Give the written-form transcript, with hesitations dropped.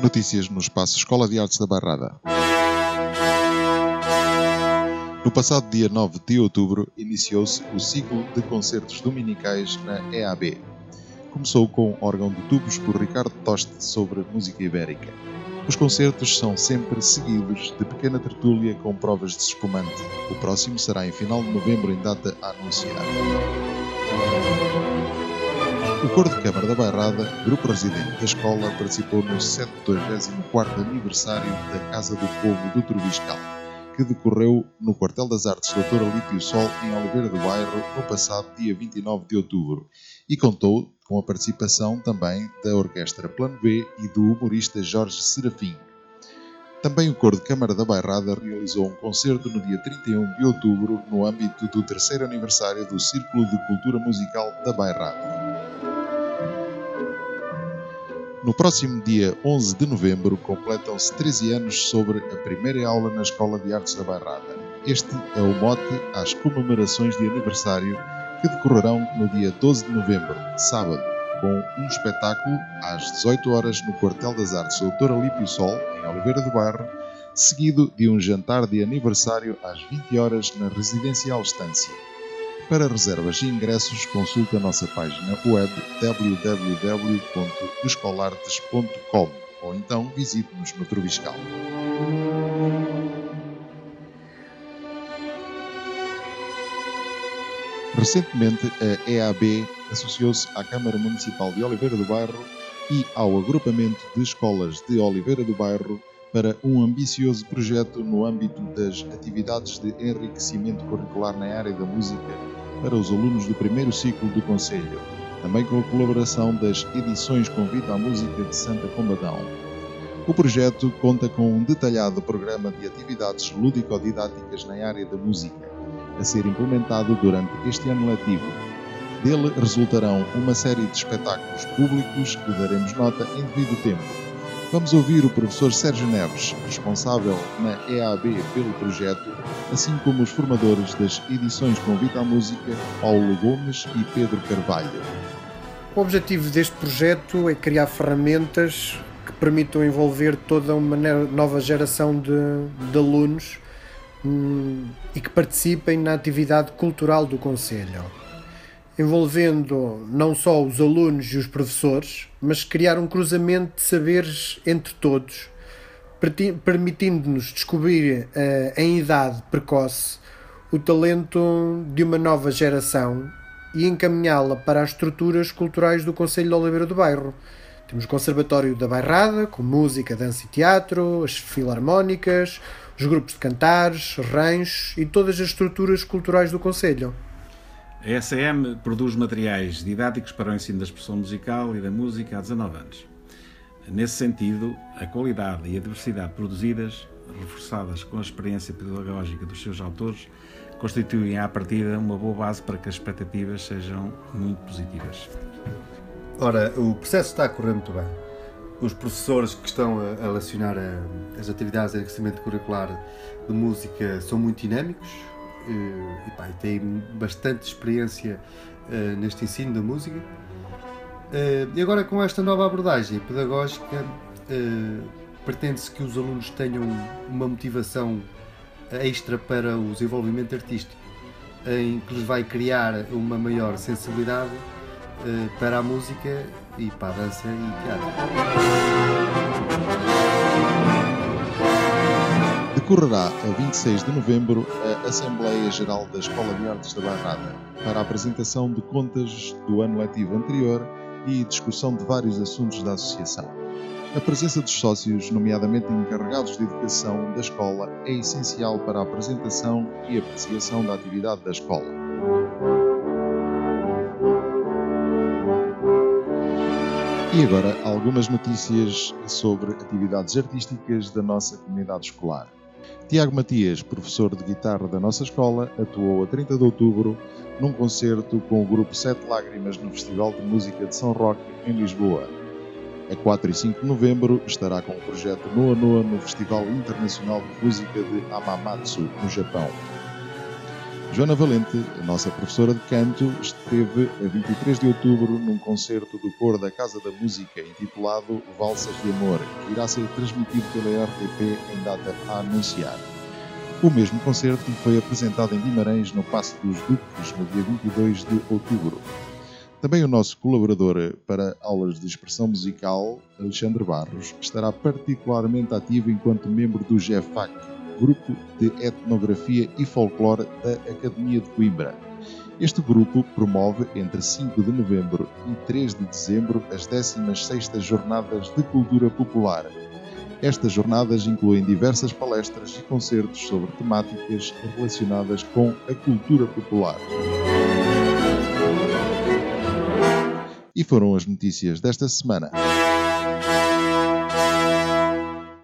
Notícias no espaço Escola de Artes da Bairrada. No passado dia 9 de outubro, iniciou-se o ciclo de concertos dominicais na EAB. Começou com órgão de tubos por Ricardo Toste sobre música ibérica. Os concertos são sempre seguidos de pequena tertúlia com provas de espumante. O próximo será em final de novembro, em data a anunciar. O Coro de Câmara da Bairrada, grupo residente da escola, participou no 74º aniversário da Casa do Povo do Troviscal, que decorreu no Quartel das Artes Dr. Alípio Sol, em Oliveira do Bairro, no passado dia 29 de outubro, e contou com a participação também da Orquestra Plano B e do humorista Jorge Serafim. Também o Coro de Câmara da Bairrada realizou um concerto no dia 31 de outubro, no âmbito do 3º aniversário do Círculo de Cultura Musical da Bairrada. No próximo dia 11 de novembro, completam-se 13 anos sobre a primeira aula na Escola de Artes da Bairrada. Este é o mote às comemorações de aniversário que decorrerão no dia 12 de novembro, sábado, com um espetáculo às 18 horas no Quartel das Artes Dr. Alípio Sol, em Oliveira do Bairro, seguido de um jantar de aniversário às 20 horas na Residencial Estância. Para reservas e ingressos, consulte a nossa página web www.escolartes.com ou então visite-nos no Troviscal. Recentemente, a EAB associou-se à Câmara Municipal de Oliveira do Bairro e ao Agrupamento de Escolas de Oliveira do Bairro para um ambicioso projeto no âmbito das atividades de enriquecimento curricular na área da música para os alunos do primeiro ciclo do Conselho, também com a colaboração das edições Convite à Música de Santa Combadão. O projeto conta com um detalhado programa de atividades lúdico-didáticas na área da música, a ser implementado durante este ano letivo. Dele resultarão uma série de espetáculos públicos que daremos nota em devido tempo. Vamos ouvir o professor Sérgio Neves, responsável na EAB pelo projeto, assim como os formadores das edições Convite à Música, Paulo Gomes e Pedro Carvalho. O objetivo deste projeto é criar ferramentas que permitam envolver toda uma nova geração de alunos e que participem na atividade cultural do Conselho, envolvendo não só os alunos e os professores, mas criar um cruzamento de saberes entre todos, permitindo-nos descobrir em idade precoce o talento de uma nova geração e encaminhá-la para as estruturas culturais do Concelho de Oliveira do Bairro. Temos o Conservatório da Bairrada, com música, dança e teatro, as filarmónicas, os grupos de cantares, ranchos e todas as estruturas culturais do Concelho. A ECM produz materiais didáticos para o ensino da expressão musical e da música há 19 anos. Nesse sentido, a qualidade e a diversidade produzidas, reforçadas com a experiência pedagógica dos seus autores, constituem à partida uma boa base para que as expectativas sejam muito positivas. Ora, o processo está a correr muito bem. Os professores que estão a lecionar as atividades de enriquecimento curricular de música são muito dinâmicos e têm bastante experiência neste ensino da música. E agora, com esta nova abordagem pedagógica, pretende-se que os alunos tenham uma motivação extra para o desenvolvimento artístico, em que lhes vai criar uma maior sensibilidade para a música e para a dança e teatro. Decorrerá a 26 de novembro a Assembleia Geral da Escola de Artes da Bairrada para a apresentação de contas do ano letivo anterior e discussão de vários assuntos da associação. A presença dos sócios, nomeadamente encarregados de educação da escola, é essencial para a apresentação e apreciação da atividade da escola. E agora, algumas notícias sobre atividades artísticas da nossa comunidade escolar. Tiago Matias, professor de guitarra da nossa escola, atuou a 30 de outubro num concerto com o grupo Sete Lágrimas no Festival de Música de São Roque, em Lisboa. A 4 e 5 de novembro estará com o projeto Noa Noa no Festival Internacional de Música de Hamamatsu, no Japão. Joana Valente, a nossa professora de canto, esteve a 23 de outubro num concerto do coro da Casa da Música intitulado Valsas de Amor, que irá ser transmitido pela RTP em data a anunciar. O mesmo concerto foi apresentado em Guimarães no Paço dos Duques no dia 22 de outubro. Também o nosso colaborador para aulas de expressão musical, Alexandre Barros, estará particularmente ativo enquanto membro do GEFAC, Grupo de Etnografia e Folclore da Academia de Coimbra. Este grupo promove entre 5 de novembro e 3 de dezembro as 16ª Jornadas de Cultura Popular. Estas jornadas incluem diversas palestras e concertos sobre temáticas relacionadas com a cultura popular. E foram as notícias desta semana.